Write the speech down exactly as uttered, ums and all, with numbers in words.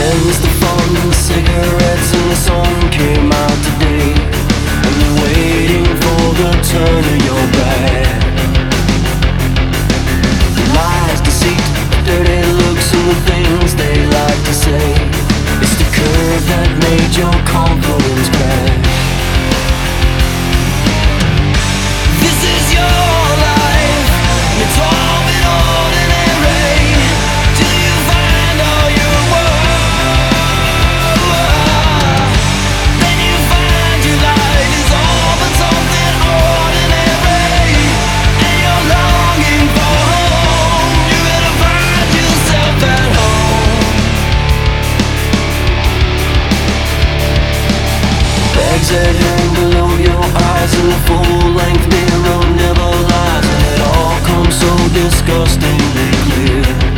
ends the fun, the cigarettes and the sun came out today, and they're waiting for the turn of your back. The lies, deceit, the dirty looks and the things they like to say, it's the curve that made your confidence crash. This is your life, and it's all been ordinary, till you find all your worth. Then you find your life is all but something ordinary, and you're longing for home. You're gonna find yourself at home. Bags that hang below your eyes, and the full-length mirror never lies, and it all comes so disgustingly clear.